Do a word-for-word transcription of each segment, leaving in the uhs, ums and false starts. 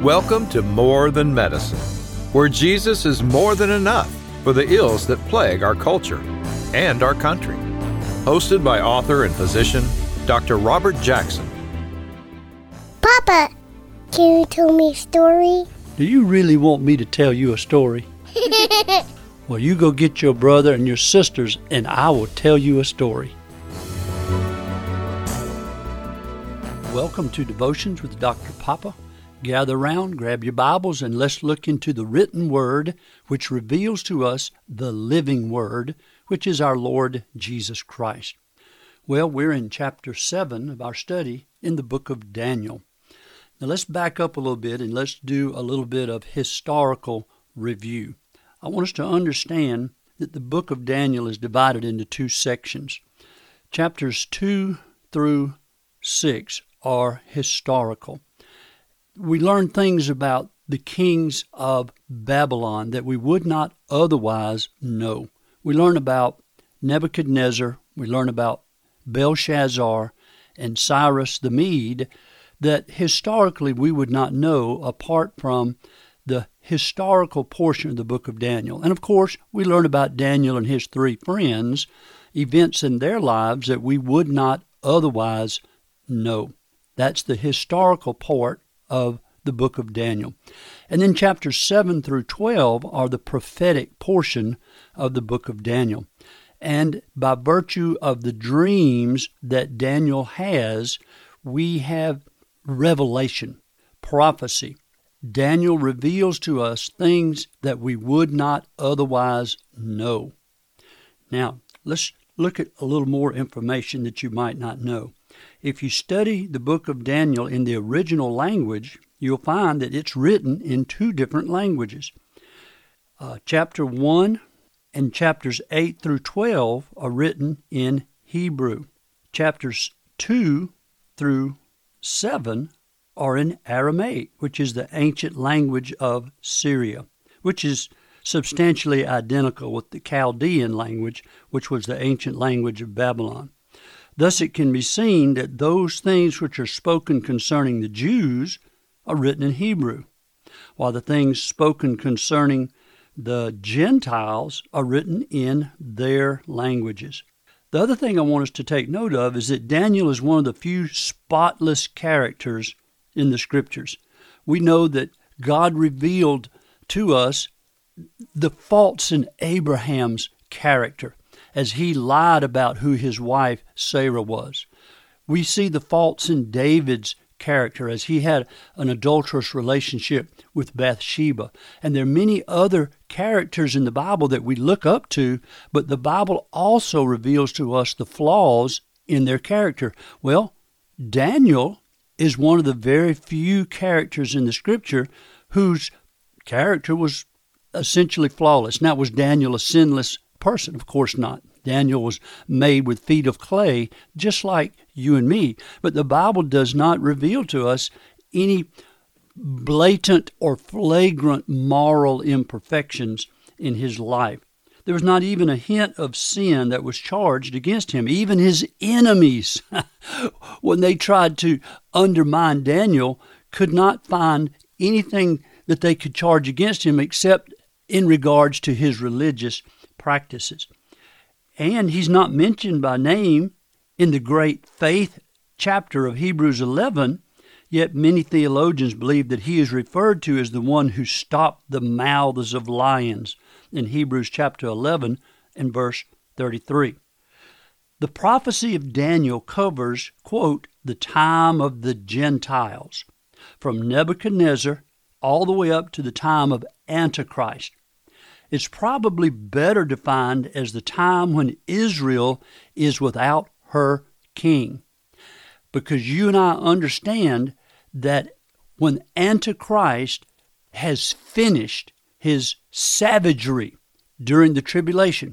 Welcome to More Than Medicine, where Jesus is more than enough for the ills that plague our culture and our country. Hosted by author and physician, Doctor Robert Jackson. Papa, can you tell me a story? Do you really want me to tell you a story? Well, you go get your brother and your sisters, and I will tell you a story. Welcome to Devotions with Doctor Papa. Gather round, grab your Bibles, and let's look into the written Word, which reveals to us the living Word, which is our Lord Jesus Christ. Well, we're in chapter seven of our study in the book of Daniel. Now let's back up a little bit and let's do a little bit of historical review. I want us to understand that the book of Daniel is divided into two sections. Chapters two through six are historical. We learn things about the kings of Babylon that we would not otherwise know. We learn about Nebuchadnezzar, we learn about Belshazzar and Cyrus the Mede that historically we would not know apart from the historical portion of the book of Daniel. And of course, we learn about Daniel and his three friends, events in their lives that we would not otherwise know. That's the historical part of the book of Daniel. And then chapters seven through twelve are the prophetic portion of the book of Daniel. And by virtue of the dreams that Daniel has, we have revelation, prophecy. Daniel reveals to us things that we would not otherwise know. Now, let's look at a little more information that you might not know. If you study the book of Daniel in the original language, you'll find that it's written in two different languages. Uh, chapter one and chapters eight through twelve are written in Hebrew. Chapters two through seven are in Aramaic, which is the ancient language of Syria, which is substantially identical with the Chaldean language, which was the ancient language of Babylon. Thus it can be seen that those things which are spoken concerning the Jews are written in Hebrew, while the things spoken concerning the Gentiles are written in their languages. The other thing I want us to take note of is that Daniel is one of the few spotless characters in the Scriptures. We know that God revealed to us the faults in Abraham's character as he lied about who his wife Sarah was. We see the faults in David's character as he had an adulterous relationship with Bathsheba. And there are many other characters in the Bible that we look up to, but the Bible also reveals to us the flaws in their character. Well, Daniel is one of the very few characters in the Scripture whose character was essentially flawless. Now, was Daniel a sinless person? Of course not. Daniel was made with feet of clay, just like you and me. But the Bible does not reveal to us any blatant or flagrant moral imperfections in his life. There was not even a hint of sin that was charged against him. Even his enemies, when they tried to undermine Daniel, could not find anything that they could charge against him except in regards to his religious practices. And he's not mentioned by name in the great faith chapter of Hebrews eleven, yet many theologians believe that he is referred to as the one who stopped the mouths of lions in Hebrews chapter eleven and verse thirty-three. The prophecy of Daniel covers, quote, the time of the Gentiles, from Nebuchadnezzar all the way up to the time of Antichrist. It's probably better defined as the time when Israel is without her king. Because you and I understand that when Antichrist has finished his savagery during the tribulation,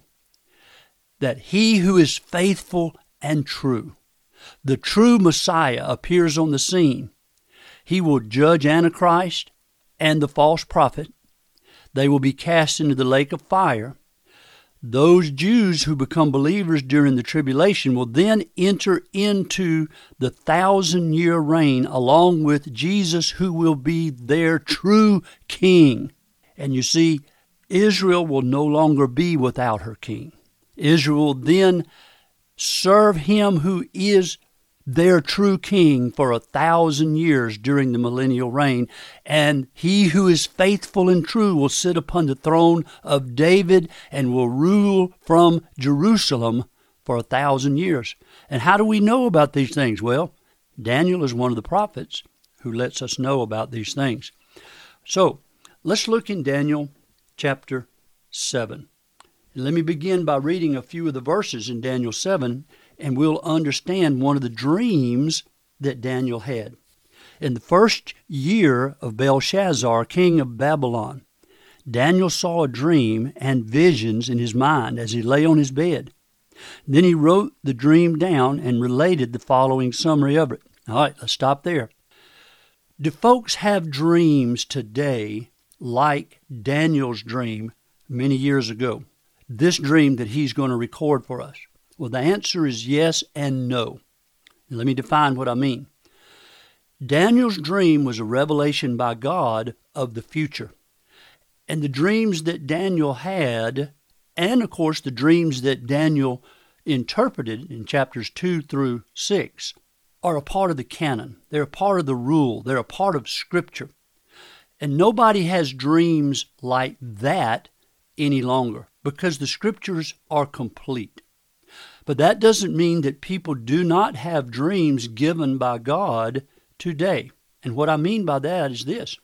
that he who is faithful and true, the true Messiah, appears on the scene. He will judge Antichrist and the false prophet. They will be cast into the lake of fire. those Jews who become believers during the tribulation will then enter into the thousand-year reign along with Jesus, who will be their true king. And you see, Israel will no longer be without her king. Israel will then serve him who is their true king for a thousand years during the millennial reign, and he who is faithful and true will sit upon the throne of David and will rule from Jerusalem for a thousand years. And how do we know about these things? Well, Daniel is one of the prophets who lets us know about these things. So, let's look in Daniel chapter seven. And let me begin by reading a few of the verses in Daniel seven, and we'll understand one of the dreams that Daniel had. In the first year of Belshazzar, king of Babylon, Daniel saw a dream and visions in his mind as he lay on his bed. Then he wrote the dream down and related the following summary of it. All right, let's stop there. Do folks have dreams today like Daniel's dream many years ago? This dream that he's going to record for us? Well, the answer is yes and no. And let me define what I mean. Daniel's dream was a revelation by God of the future. And the dreams that Daniel had, and of course the dreams that Daniel interpreted in chapters two through six, are a part of the canon. They're a part of the rule. They're a part of Scripture. And nobody has dreams like that any longer because the Scriptures are complete. But that doesn't mean that people do not have dreams given by God today. And what I mean by that is this.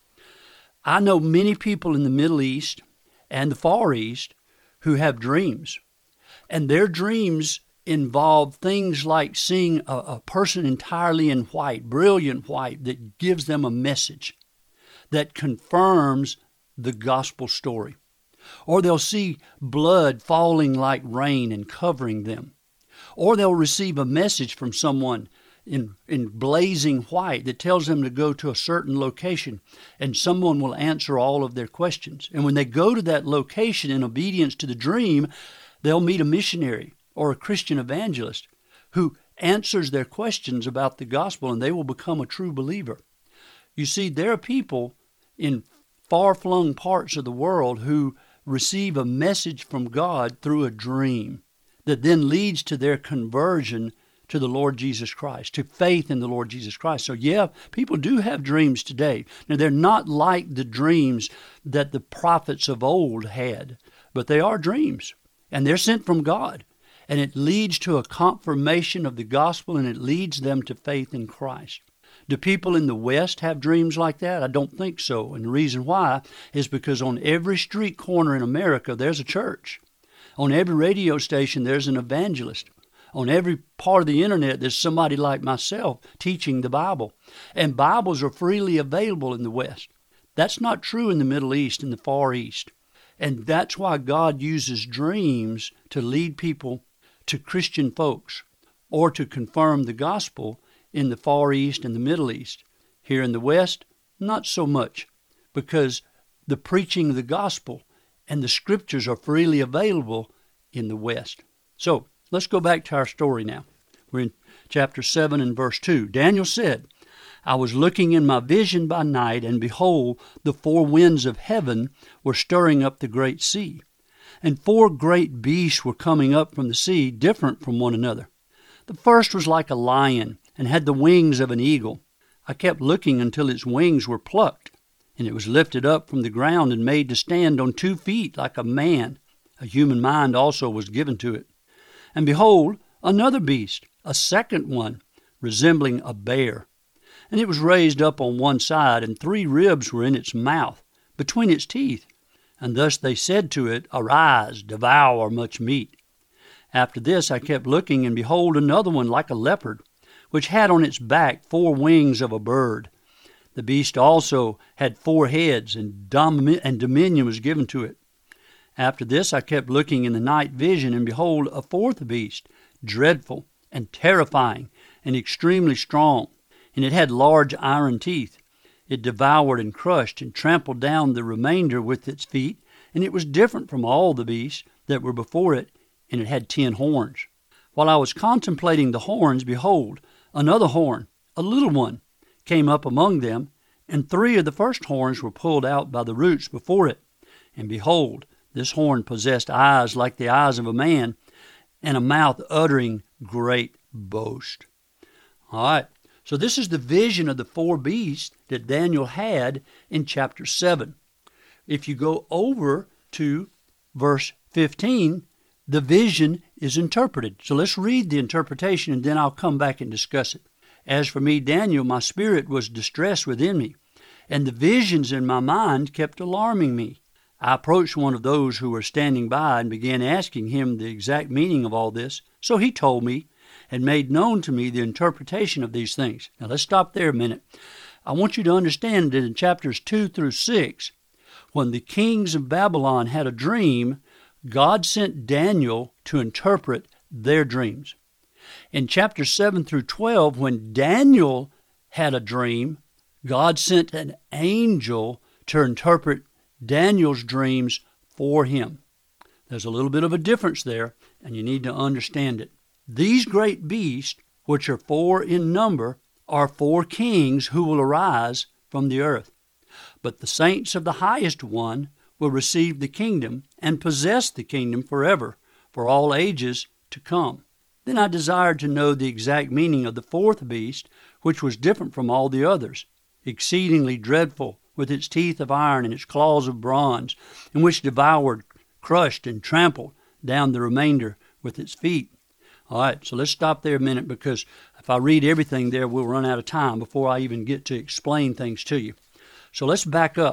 I know many people in the Middle East and the Far East who have dreams. And their dreams involve things like seeing a, a person entirely in white, brilliant white, that gives them a message that confirms the gospel story. Or they'll see blood falling like rain and covering them. Or they'll receive a message from someone in, in blazing white that tells them to go to a certain location, and someone will answer all of their questions. And when they go to that location in obedience to the dream, they'll meet a missionary or a Christian evangelist who answers their questions about the gospel, and they will become a true believer. You see, there are people in far-flung parts of the world who receive a message from God through a dream that then leads to their conversion to the Lord Jesus Christ, to faith in the Lord Jesus Christ. So yeah, people do have dreams today. Now, they're not like the dreams that the prophets of old had, but they are dreams, and they're sent from God. And it leads to a confirmation of the gospel, and it leads them to faith in Christ. Do people in the West have dreams like that? I don't think so. And the reason why is because on every street corner in America, there's a church. On every radio station, there's an evangelist. On every part of the internet, there's somebody like myself teaching the Bible. And Bibles are freely available in the West. That's not true in the Middle East and the Far East. And that's why God uses dreams to lead people to Christian folks or to confirm the gospel in the Far East and the Middle East. Here in the West, not so much, because the preaching of the gospel and the Scriptures are freely available in the West. So, let's go back to our story now. We're in chapter seven and verse two. Daniel said, I was looking in my vision by night, and behold, the four winds of heaven were stirring up the great sea. And four great beasts were coming up from the sea, different from one another. The first was like a lion, and had the wings of an eagle. I kept looking until its wings were plucked, and it was lifted up from the ground and made to stand on two feet like a man. A human mind also was given to it. And behold, another beast, a second one, resembling a bear. And it was raised up on one side, and three ribs were in its mouth, between its teeth. And thus they said to it, Arise, devour much meat. After this I kept looking, and behold, another one like a leopard, which had on its back four wings of a bird. The beast also had four heads, and, dom- and dominion was given to it. After this I kept looking in the night vision, and behold, a fourth beast, dreadful and terrifying and extremely strong, and it had large iron teeth. It devoured and crushed and trampled down the remainder with its feet, and it was different from all the beasts that were before it, and it had ten horns. While I was contemplating the horns, behold, another horn, a little one, came up among them, and three of the first horns were pulled out by the roots before it. And behold, this horn possessed eyes like the eyes of a man, and a mouth uttering great boast. All right, so this is the vision of the four beasts that Daniel had in chapter seven. If you go over to verse fifteen, the vision is interpreted. So let's read the interpretation, and then I'll come back and discuss it. As for me, Daniel, my spirit was distressed within me, and the visions in my mind kept alarming me. I approached one of those who were standing by and began asking him the exact meaning of all this. So he told me and made known to me the interpretation of these things. Now let's stop there a minute. I want you to understand that in chapters two through six, when the kings of Babylon had a dream, God sent Daniel to interpret their dreams. In chapters seven through twelve, when Daniel had a dream, God sent an angel to interpret Daniel's dreams for him. There's a little bit of a difference there, and you need to understand it. These great beasts, which are four in number, are four kings who will arise from the earth. But the saints of the highest one will receive the kingdom and possess the kingdom forever, for all ages to come. Then I desired to know the exact meaning of the fourth beast, which was different from all the others, exceedingly dreadful, with its teeth of iron and its claws of bronze, and which devoured, crushed, and trampled down the remainder with its feet. All right, so let's stop there a minute, because if I read everything there, we'll run out of time before I even get to explain things to you. So let's back up.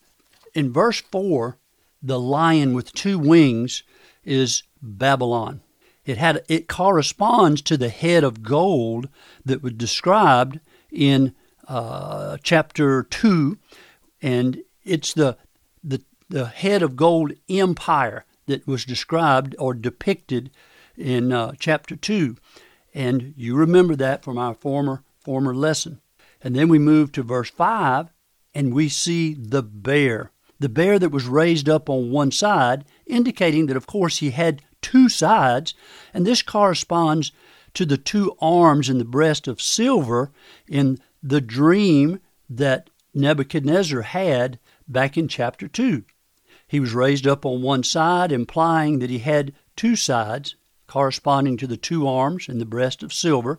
In verse four, the lion with two wings is Babylon. It had it corresponds to the head of gold that was described in uh, chapter two, and it's the, the the head of gold empire that was described or depicted in uh, chapter two. And you remember that from our former former lesson. And then we move to verse five, and we see the bear. The bear that was raised up on one side, indicating that, of course, he had two sides, and this corresponds to the two arms in the breast of silver in the dream that Nebuchadnezzar had back in chapter two. He was raised up on one side, implying that he had two sides, corresponding to the two arms in the breast of silver.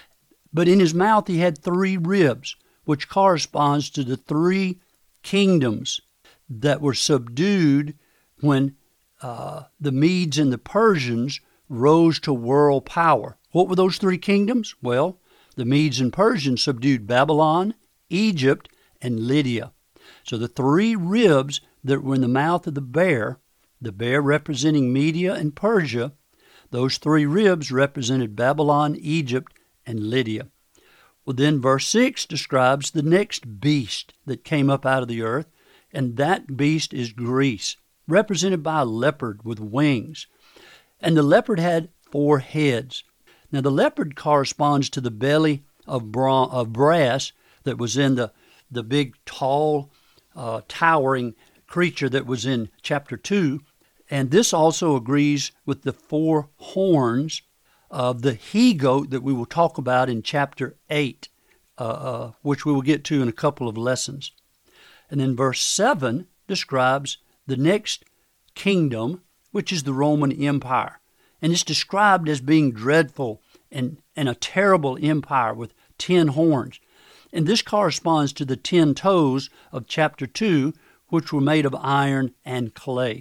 But in his mouth he had three ribs, which corresponds to the three kingdoms that were subdued when uh, the Medes and the Persians rose to world power. What were those three kingdoms? Well, the Medes and Persians subdued Babylon, Egypt, and Lydia. So the three ribs that were in the mouth of the bear, the bear representing Media and Persia, those three ribs represented Babylon, Egypt, and Lydia. Well, then verse six describes the next beast that came up out of the earth, and that beast is Greece, represented by a leopard with wings. And the leopard had four heads. Now, the leopard corresponds to the belly of, bra- of brass that was in the, the big, tall, uh, towering creature that was in chapter two. And this also agrees with the four horns of the he-goat that we will talk about in chapter eight, uh, uh, which we will get to in a couple of lessons. And then verse seven describes the next kingdom, which is the Roman Empire. And it's described as being dreadful and, and a terrible empire with ten horns. And this corresponds to the ten toes of chapter two, which were made of iron and clay.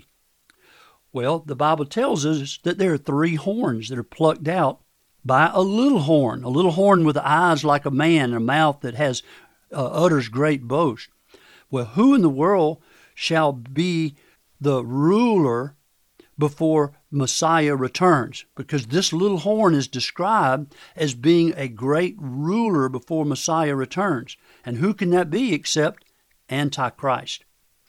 Well, the Bible tells us that there are three horns that are plucked out by a little horn, a little horn with eyes like a man and a mouth that has uh, utters great boast. Well, who in the world shall be the ruler before Messiah returns? Because this little horn is described as being a great ruler before Messiah returns. And who can that be except Antichrist?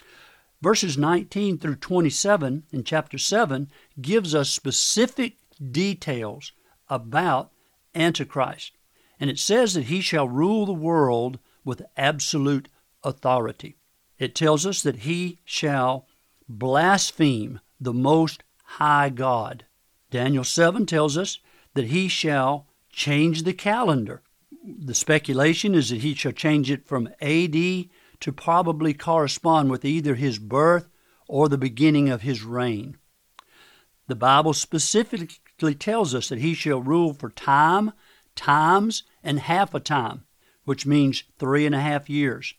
Verses nineteen through twenty-seven in chapter seven gives us specific details about Antichrist. And it says that he shall rule the world with absolute authority. It tells us that he shall blaspheme the Most high God. Daniel seven tells us that he shall change the calendar. The speculation is that he shall change it from A D to probably correspond with either his birth or the beginning of his reign. The Bible specifically tells us that he shall rule for time, times, and half a time, which means three and a half years,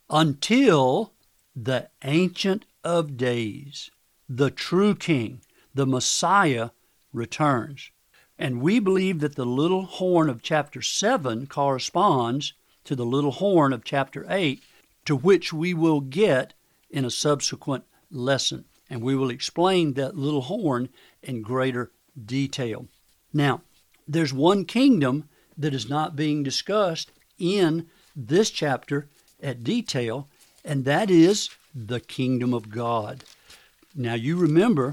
until the Ancient of Days, the true King, the Messiah, returns. And we believe that the little horn of chapter seven corresponds to the little horn of chapter eight, to which we will get in a subsequent lesson. And we will explain that little horn in greater detail. Now, there's one kingdom that is not being discussed in this chapter at detail, and that is the kingdom of God. Now, you remember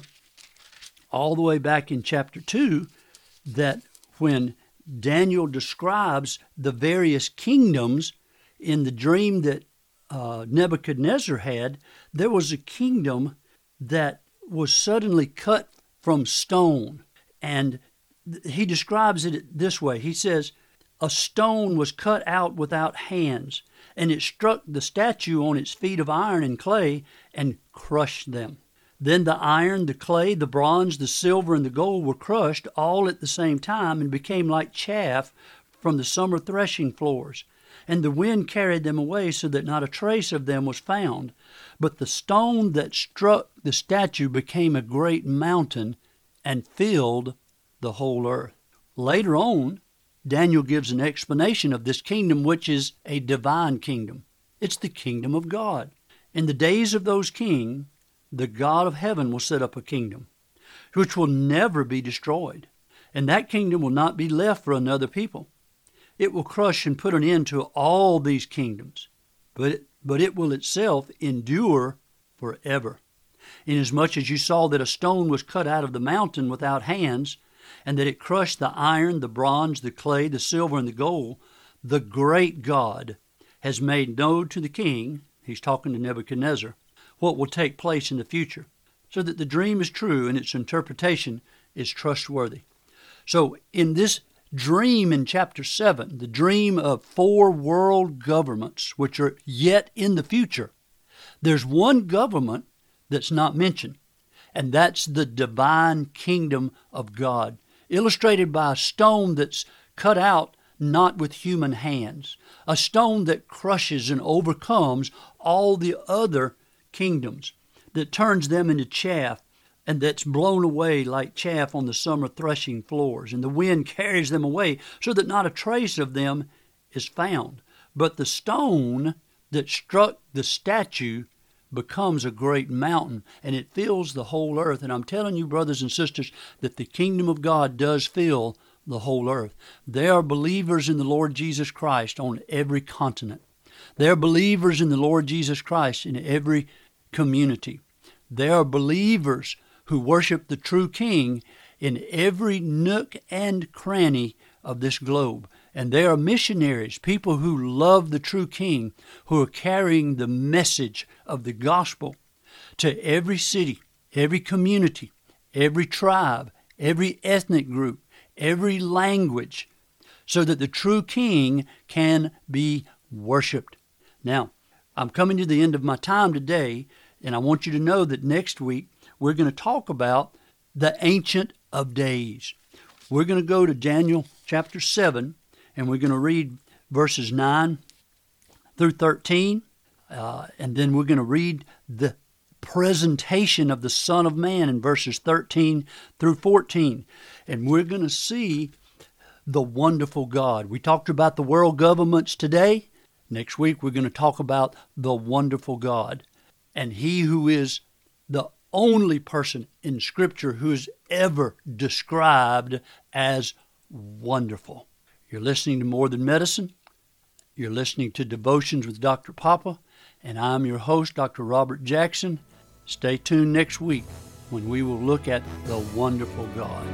all the way back in chapter two that when Daniel describes the various kingdoms in the dream that uh, Nebuchadnezzar had, there was a kingdom that was suddenly cut from stone. And he describes it this way. He says, a stone was cut out without hands, and it struck the statue on its feet of iron and clay and crushed them. Then the iron, the clay, the bronze, the silver, and the gold were crushed all at the same time and became like chaff from the summer threshing floors. And the wind carried them away so that not a trace of them was found. But the stone that struck the statue became a great mountain and filled the whole earth. Later on, Daniel gives an explanation of this kingdom, which is a divine kingdom. It's the kingdom of God. In the days of those kings, the God of heaven will set up a kingdom, which will never be destroyed. And that kingdom will not be left for another people. It will crush and put an end to all these kingdoms, but it, but it will itself endure forever. Inasmuch as you saw that a stone was cut out of the mountain without hands, and that it crushed the iron, the bronze, the clay, the silver, and the gold, the great God has made known to the king, he's talking to Nebuchadnezzar, what will take place in the future, so that the dream is true and its interpretation is trustworthy. So in this dream in chapter seven, the dream of four world governments which are yet in the future, there's one government that's not mentioned, and that's the divine kingdom of God, illustrated by a stone that's cut out not with human hands, a stone that crushes and overcomes all the other kingdoms, that turns them into chaff, and that's blown away like chaff on the summer threshing floors, and the wind carries them away so that not a trace of them is found. But the stone that struck the statue becomes a great mountain, and it fills the whole earth. And I'm telling you, brothers and sisters, that the kingdom of God does fill the whole earth. There are believers in the Lord Jesus Christ on every continent. There are believers in the Lord Jesus Christ in every community. There are believers who worship the true King in every nook and cranny of this globe. And there are missionaries, people who love the true King, who are carrying the message of the gospel to every city, every community, every tribe, every ethnic group, every language, so that the true King can be worshiped. Now, I'm coming to the end of my time today, and I want you to know that next week we're going to talk about the Ancient of Days. We're going to go to Daniel chapter seven, and we're going to read verses nine through thirteen, uh, and then we're going to read the presentation of the Son of Man in verses thirteen through fourteen. And we're going to see the wonderful God. We talked about the world governments today. Next week, we're going to talk about the wonderful God. And He who is the only person in Scripture who is ever described as wonderful. You're listening to More Than Medicine. You're listening to Devotions with Doctor Papa. And I'm your host, Doctor Robert Jackson. Stay tuned next week when we will look at the wonderful God.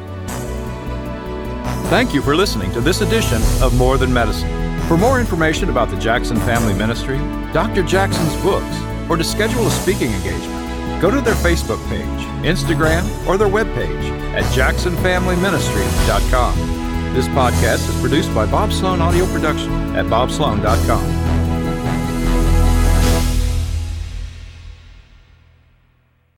Thank you for listening to this edition of More Than Medicine. For more information about the Jackson Family Ministry, Doctor Jackson's books, or to schedule a speaking engagement, Go to their Facebook page, Instagram, or their webpage at jackson family ministry dot com. This podcast is produced by Bob Sloan Audio Production at bob sloan dot com.